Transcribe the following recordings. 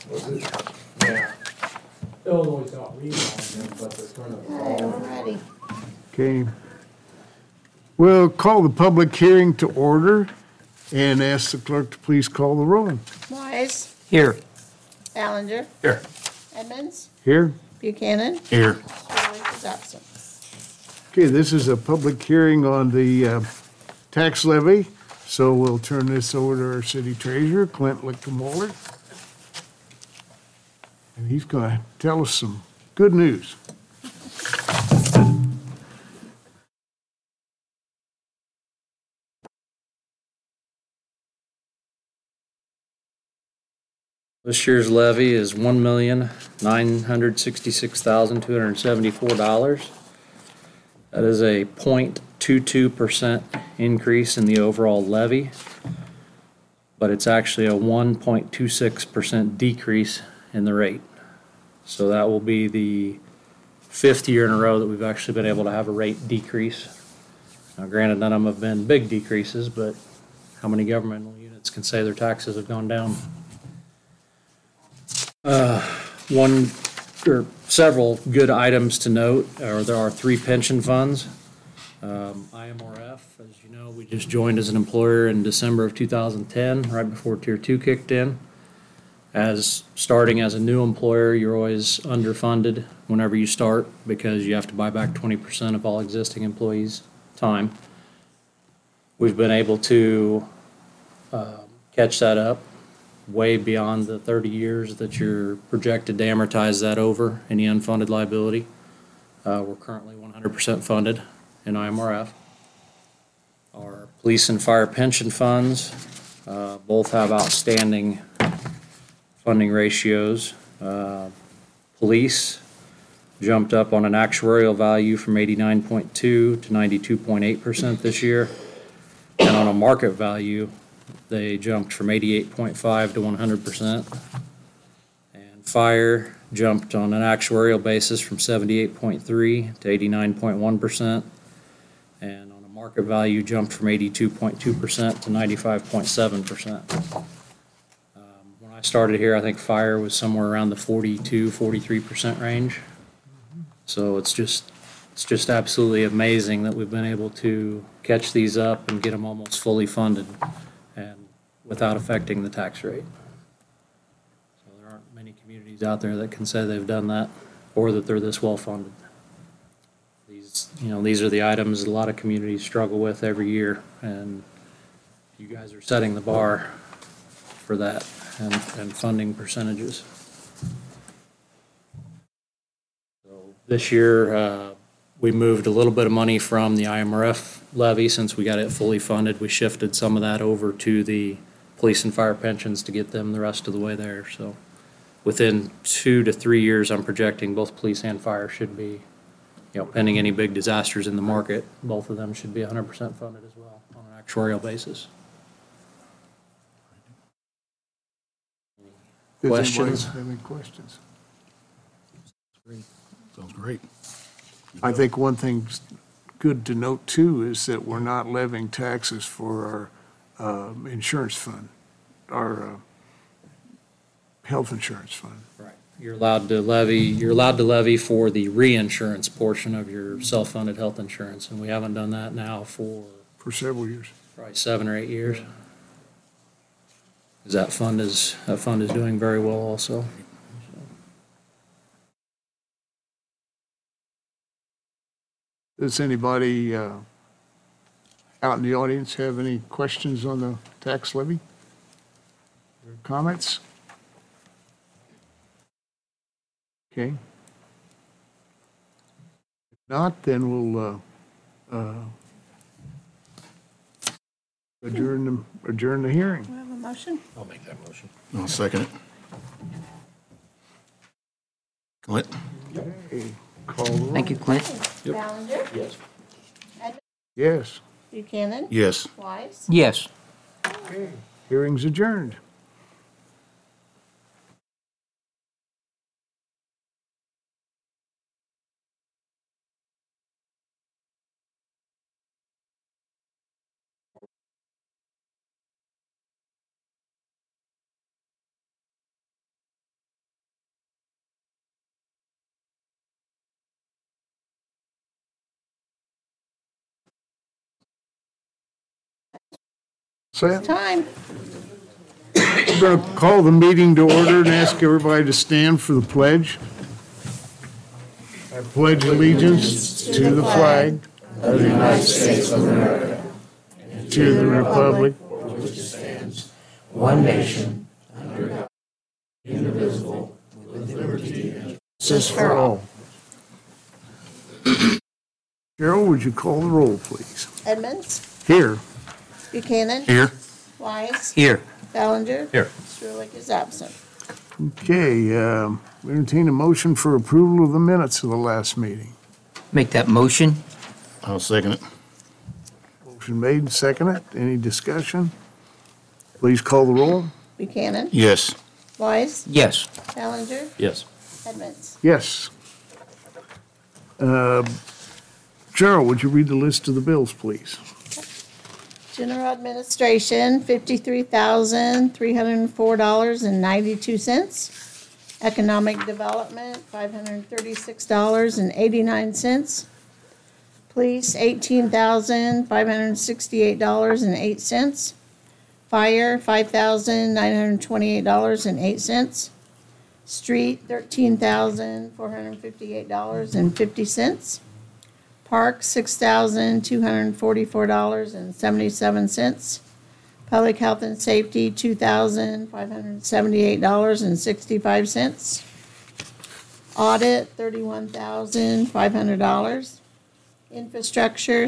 Was it? Yeah. Illinois got lead on them, but they're trying to. Alrighty. Okay. We'll call the public hearing to order and ask the clerk to please call the roll. Wise, Here. Ballinger, Here. Edmonds, Here? Buchanan, Here. Sterling is absent. Okay, this is a public hearing on the tax levy, so we'll turn this over to our city treasurer, Clint Licktemoeller. And he's going to tell us some good news. This year's levy is $1,966,274. That is a 0.22% increase in the overall levy, but it's actually a 1.26% decrease in the rate. So that will be the 5th year in a row that we've actually been able to have a rate decrease. Now granted, none of them have been big decreases, but how many governmental units can say their taxes have gone down? One or several good items to note are there are 3 pension funds. IMRF, as you know, we just joined as an employer in December of 2010, right before Tier 2 kicked in. As starting as a new employer, you're always underfunded whenever you start because you have to buy back 20% of all existing employees' time. We've been able to catch that up way beyond the 30 years that you're projected to amortize that over any unfunded liability. We're currently 100% funded in IMRF. Our police and fire pension funds both have outstanding funding ratios. Police jumped up on an actuarial value from 89.2 to 92.8% this year, and on a market value they jumped from 88.5 to 100%. And fire jumped on an actuarial basis from 78.3 to 89.1%. And on a market value jumped from 82.2% to 95.7%. When I started here, I think fire was somewhere around the 43% range. So it's just absolutely amazing that we've been able to catch these up and get them almost fully funded and without affecting the tax rate. So there aren't many communities out there that can say they've done that or that they're this well funded. These are the items a lot of communities struggle with every year, and you guys are setting the bar for that and funding percentages. So this year, we moved a little bit of money from the IMRF levy. Since we got it fully funded, we shifted some of that over to the police and fire pensions to get them the rest of the way there. So within 2 to 3 years, I'm projecting both police and fire should be, pending any big disasters in the market, both of them should be 100% funded as well on an actuarial basis. Does anybody Questions? have any questions? Sounds great. I think one thing's good to note too is that we're not levying taxes for our insurance fund, our health insurance fund. Right. You're allowed to levy for the reinsurance portion of your self-funded health insurance, and we haven't done that now for For several years. probably 7 or 8 years. 'Cause that fund is doing very well also. Does anybody out in the audience have any questions on the tax levy? Or comments? Okay. If not, then we'll adjourn the hearing. Do we have a motion? I'll make that motion. I'll second it. Clint? Okay, call the roll. Thank you, Clint. Ballinger, Yes. Yes. Buchanan, Yes. Wise. Yes. Okay, hearing's adjourned. Set. Time. We're going to call the meeting to order and ask everybody to stand for the pledge. I pledge allegiance to the flag of the United States of America, and to the republic one nation, justice for all. Cheryl, would you call the roll, please? Edmonds, Here. Buchanan, Here. Wise, here. Ballinger. Here. Sirlik is absent. Okay, we entertain a motion for approval of the minutes of the last meeting. Make that motion. I'll second it. Motion made and seconded. Any discussion? Please call the roll. Buchanan, Yes. Wise, Yes. Ballinger, Yes. Edmonds. Yes. Cheryl, would you read the list of the bills, please? General Administration, $53,304.92. Economic Development, $536.89. Police, $18,568.08. Fire, $5,928.08. Street, $13,458.50. Park, $6,244.77. Public Health and Safety, $2,578.65. Audit, $31,500. Infrastructure,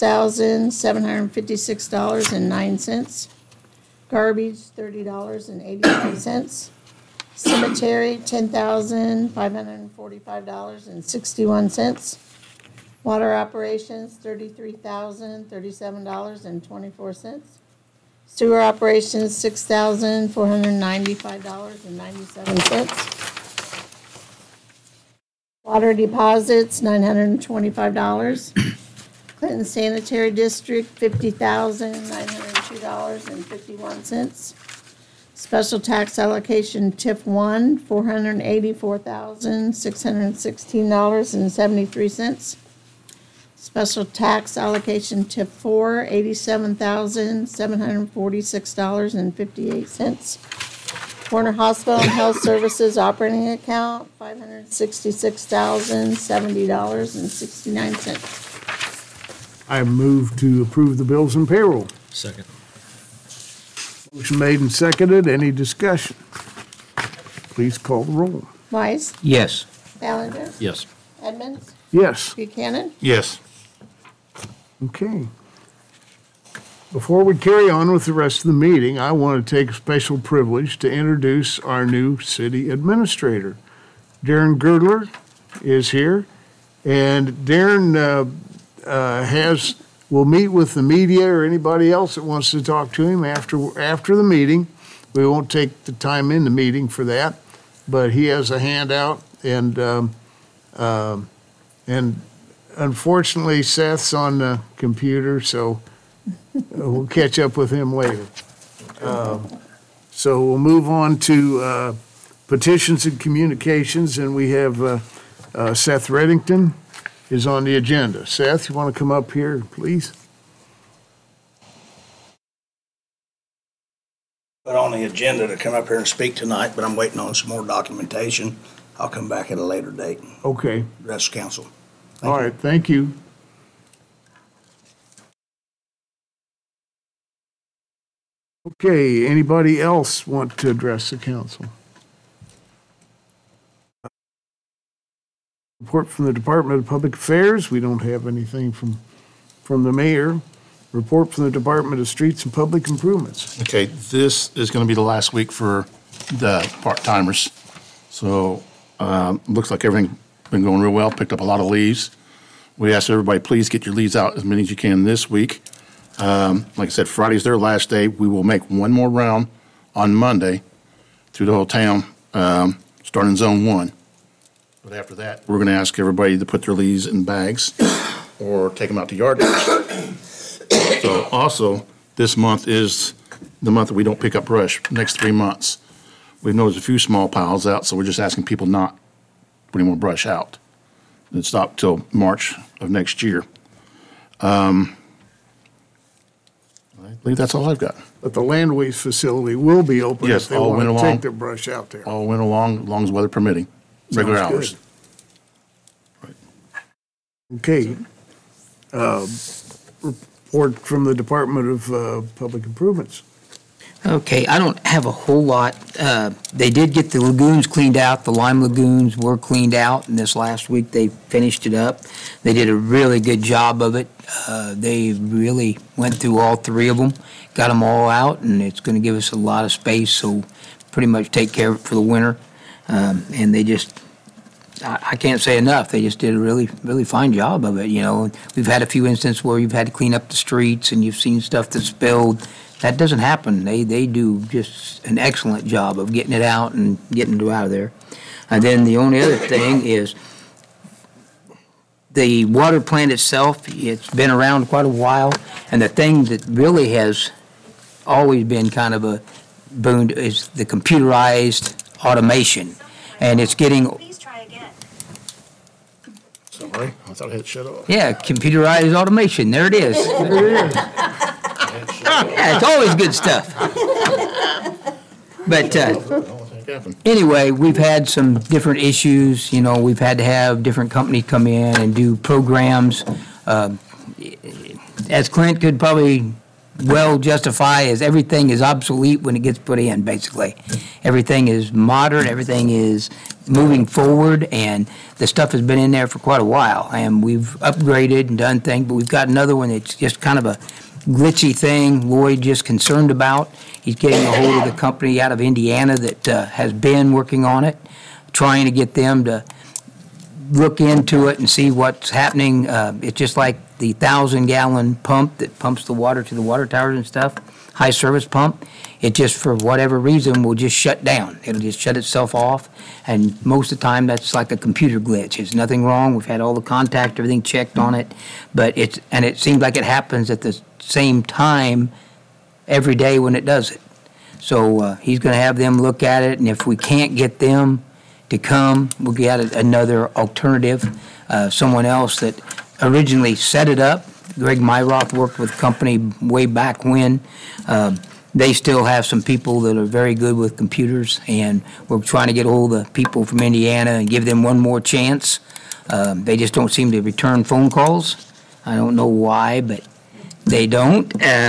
$6,756.09. Garbage, $30.85. Cemetery, $10,545.61. Water operations, $33,037.24. Sewer operations, $6,495.97. Water deposits, $925. Clinton Sanitary District, $50,902.51. Special tax allocation TIF 1, $484,616.73. Special tax allocation TIF 4, $87,746.58. Warner Hospital and Health Services operating account, $566,070.69. I move to approve the bills and payroll. Second. Motion made and seconded. Any discussion? Please call the roll. Wise, Yes. Ballinger, Yes. Edmonds, Yes. Buchanan. Yes. Okay. Before we carry on with the rest of the meeting, I want to take a special privilege to introduce our new city administrator. Darren Girdler is here, and Darren will meet with the media or anybody else that wants to talk to him after the meeting. We won't take the time in the meeting for that, but he has a handout, and unfortunately, Seth's on the computer, so we'll catch up with him later. So we'll move on to petitions and communications, and we have Seth Reddington is on the agenda. Seth, you want to come up here, please? Put on the agenda to come up here and speak tonight, but I'm waiting on some more documentation. I'll come back at a later date, Okay, address council. all right, thank you. Okay, anybody else want to address the council? Report from the Department of Public Affairs, we don't have anything from the mayor. Report from the Department of Streets and Public Improvements. Okay, this is going to be the last week for the part-timers. So, looks like everything's been going real well, picked up a lot of leaves. We asked everybody, please get your leaves out as many as you can this week. Like I said, Friday's their last day. We will make one more round on Monday through the whole town, starting in Zone 1. But after that, we're going to ask everybody to put their leaves in bags or take them out to yard waste. So also, this month is the month that we don't pick up brush, next 3 months. We've noticed a few small piles out, so we're just asking people not to put any more brush out. And stop till March of next year. I believe that's all I've got. But the land waste facility will be open Yes, if they all want winter to long. take their brush out there. All winter long, as long as weather permitting, regular Sounds hours. good. Okay. Report from the Department of Public Improvements. Okay, I don't have a whole lot. They did get the lagoons cleaned out. The lime lagoons were cleaned out, and this last week they finished it up. They did a really good job of it. They really went through all three of them, got them all out, and it's going to give us a lot of space, so pretty much take care of it for the winter. And they just, I can't say enough. They just did a really, really fine job of it, you know. We've had a few instances where you've had to clean up the streets and you've seen stuff that's spilled. That doesn't happen. They do just an excellent job of getting it out and getting it out of there. And then the only other thing is the water plant itself. It's been around quite a while, and the thing that really has always been kind of a boon is the computerized automation, and it's getting Please try again. Sorry, I thought I had shut off. computerized automation. There it is. Yeah, it's always good stuff. But anyway, we've had some different issues. You know, we've had to have different companies come in and do programs. As Clint could probably well justify, as everything is obsolete when it gets put in, basically. Everything is modern, everything is moving forward, and the stuff has been in there for quite a while. And we've upgraded and done things, but we've got another one that's just kind of a glitchy thing Lloyd just concerned about. He's getting a hold of the company out of Indiana that has been working on it, trying to get them to look into it and see what's happening. It's just like the 1,000-gallon pump that pumps the water to the water towers and stuff, high service pump. It just, for whatever reason, will just shut down. It'll just shut itself off, and most of the time that's like a computer glitch. There's nothing wrong. We've had all the contact, everything checked on it, but it seems like it happens at the same time every day when it does it. So he's going to have them look at it, and if we can't get them to come, we'll get another alternative, someone else that originally set it up. Greg Myroth worked with the company way back when. They still have some people that are very good with computers, and we're trying to get a hold of the people from Indiana and give them one more chance. They just don't seem to return phone calls. I don't know why, but they don't.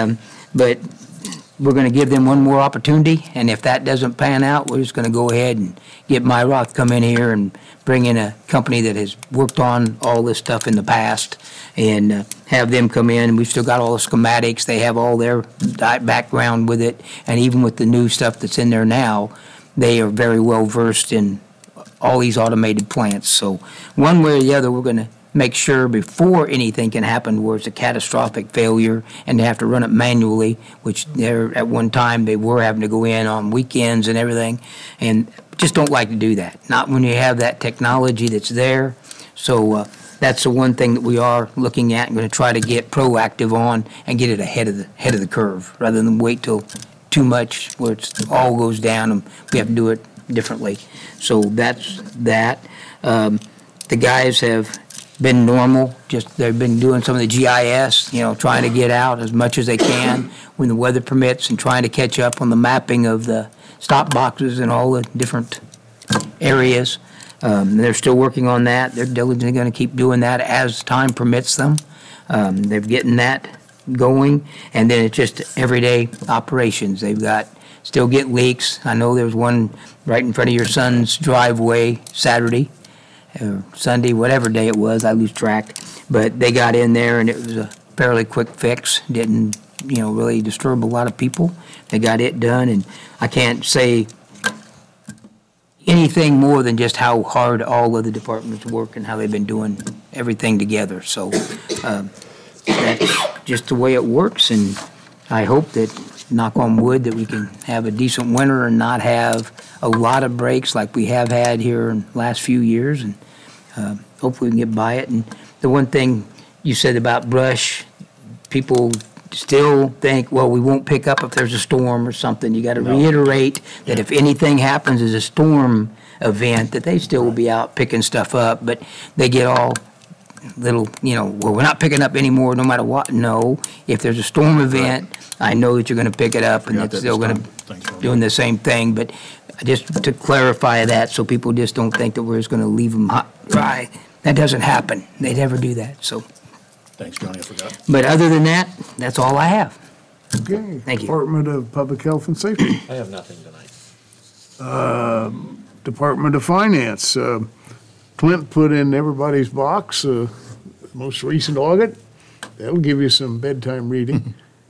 But we're going to give them one more opportunity, and if that doesn't pan out, we're just going to go ahead and get Myroth come in here and bring in a company that has worked on all this stuff in the past and have them come in. We've still got all the schematics. They have all their background with it, and even with the new stuff that's in there now, they are very well versed in all these automated plants. So one way or the other, we're going to make sure before anything can happen where it's a catastrophic failure and they have to run it manually, which at one time they were having to go in on weekends and everything, and just don't like to do that. Not when you have that technology that's there. So that's the one thing that we are looking at and going to try to get proactive on and get it ahead of the curve rather than wait till too much where it's all goes down and we have to do it differently. So that's that. The guys have been normal, just they've been doing some of the GIS, trying to get out as much as they can when the weather permits and trying to catch up on the mapping of the stop boxes in all the different areas. They're still working on that. They're diligently going to keep doing that as time permits them. They're getting that going, and then it's just everyday operations. They've got, still get leaks. I know there's one right in front of your son's driveway Saturday, or Sunday, whatever day it was, I lose track. But they got in there and it was a fairly quick fix. Didn't, really disturb a lot of people. They got it done, and I can't say anything more than just how hard all of the departments work and how they've been doing everything together. So that's just the way it works, and I hope that, knock on wood, that we can have a decent winter and not have a lot of breaks like we have had here in the last few years, and hopefully we can get by it. And the one thing you said about brush, people still think, well, we won't pick up if there's a storm or something. You got to reiterate that if anything happens as a storm event, that they still will be out picking stuff up, but they get all little, well, we're not picking up anymore no matter what. No, if there's a storm event, I know that you're gonna pick it up and Forgot it's that still this gonna time. Thanks, Ron. doing the same thing, but just to clarify that, so people just don't think that we're just gonna leave them hot, dry. That doesn't happen. They never do that, so. Thanks, Johnny, I forgot. But other than that, that's all I have. Okay. Thank you. Department of Public Health and Safety. I have nothing tonight. Department of Finance. Clint put in everybody's box, most recent audit. That'll give you some bedtime reading.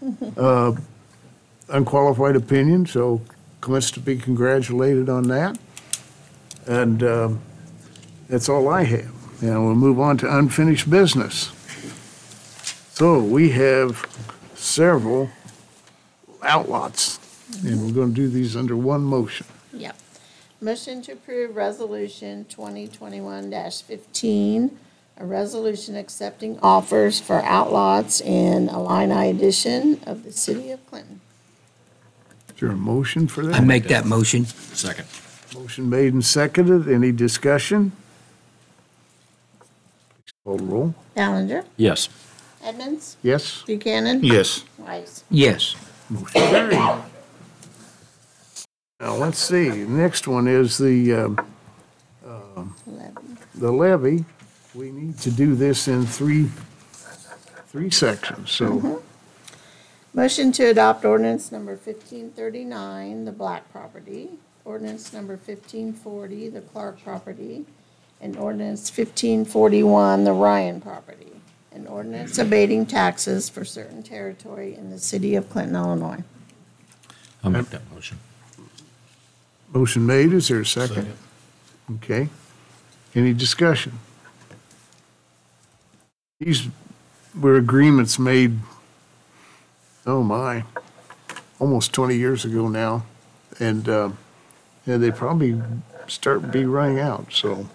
Unqualified opinion, so Clint's to be congratulated on that. And that's all I have. Now we'll move on to unfinished business. So we have several outlots, and we're going to do these under one motion. Yep. Motion to approve Resolution 2021-15, a resolution accepting offers for outlots in Illini addition of the city of Clinton. Is there a motion for I that? make that motion. Second. Motion made and seconded. Any discussion? Please call the roll. Ballinger, Yes. Edmonds, Yes? Buchanan. Yes. Wise. Yes. Motion carried. Now, let's see, next one is the 11. levy. We need to do this in three sections, so, Motion to adopt ordinance number 1539, the Black property, ordinance number 1540, the Clark property, and ordinance 1541, the Ryan property, and ordinance abating taxes for certain territory in the city of Clinton, Illinois. I'll make that motion. motion made, is there a second? Okay. Any discussion? These were agreements made, oh my, almost 20 years ago now. And they probably start to be running out, so.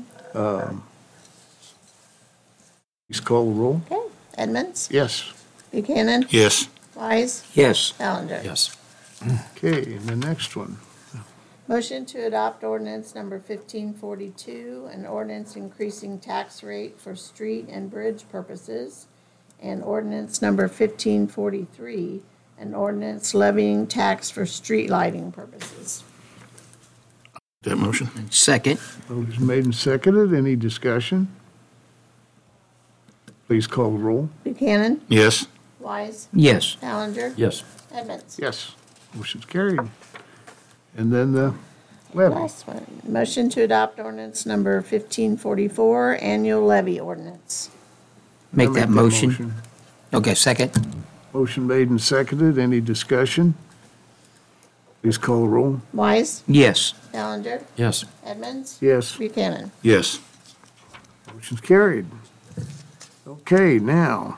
Please call the roll. Okay, Edmonds, Yes. Buchanan, Yes. Wise, Yes. Ballinger. Yes. Okay, and the next one. Motion to adopt ordinance number 1542, an ordinance increasing tax rate for street and bridge purposes, and ordinance number 1543, an ordinance levying tax for street lighting purposes. That motion? Second. Motion made and seconded. Any discussion? Please call the roll. Buchanan, Yes. Wise, Yes. Ballinger, Yes. Edmonds. Yes. Motion's carried. And then the levy. Last one, motion to adopt ordinance number 1544, annual levy ordinance. Make that motion. Okay, second. Motion made and seconded. Any discussion? Please call the roll. Wise, Yes. Ballinger, Yes. Edmonds, Yes. Buchanan. Yes. Motion's carried. Okay, now,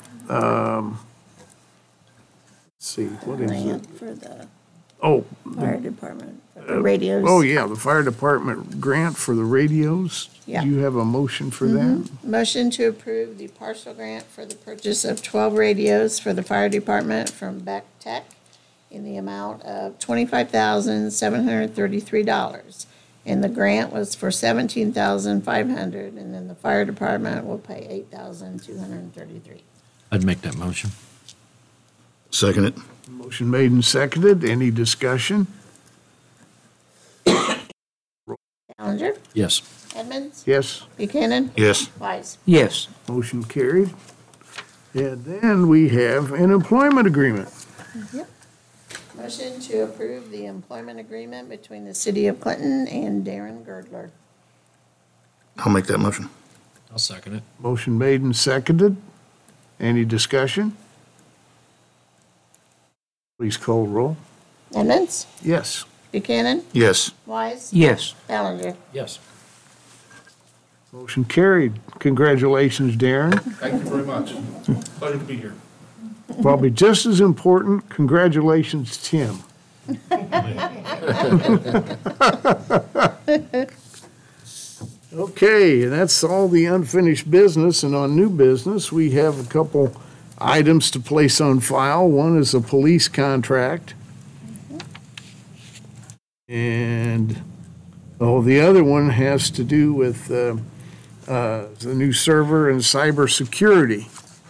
let's see, what is it? Grant for the Oh, fire department, for the radios. oh yeah, the fire department grant for the radios. Yeah. Do you have a motion for that? Motion to approve the partial grant for the purchase of 12 radios for the fire department from Beck Tech in the amount of $25,733. And the grant was for $17,500, and then the fire department will pay $8,233. I'd make that motion. Second it? Motion made and seconded. Any discussion? Ballinger, Yes. Edmonds, Yes. Buchanan, Yes. Wise. Yes. Motion carried. And then we have an employment agreement. Motion to approve the employment agreement between the city of Clinton and Darren Girdler. I'll make that motion. I'll second it. Motion made and seconded. Any discussion? Please call the roll. Edmonds, Yes. Buchanan, Yes. Wise, Yes. Ballinger. Yes. Motion carried. Congratulations, Darren. Thank you very much. Pleasure to be here. Probably just as important, congratulations, Tim. Okay, and that's all the unfinished business, and on new business, we have a couple items to place on file. One is a police contract. And, the other one has to do with the new server and cybersecurity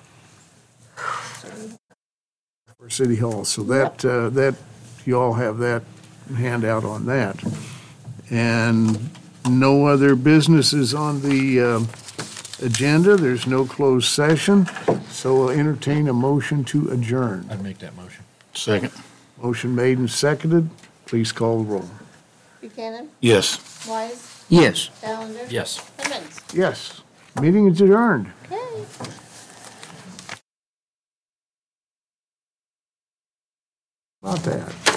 for City Hall. So that, you all have that handout on that. And no other businesses on the agenda. There's no closed session. So we'll entertain a motion to adjourn. I'd make that motion. Second. Motion made and seconded. Please call the roll. Buchanan, Yes. Wise, Yes. Callender. Yes. Simmons. Yes, meeting is adjourned. Okay. About that.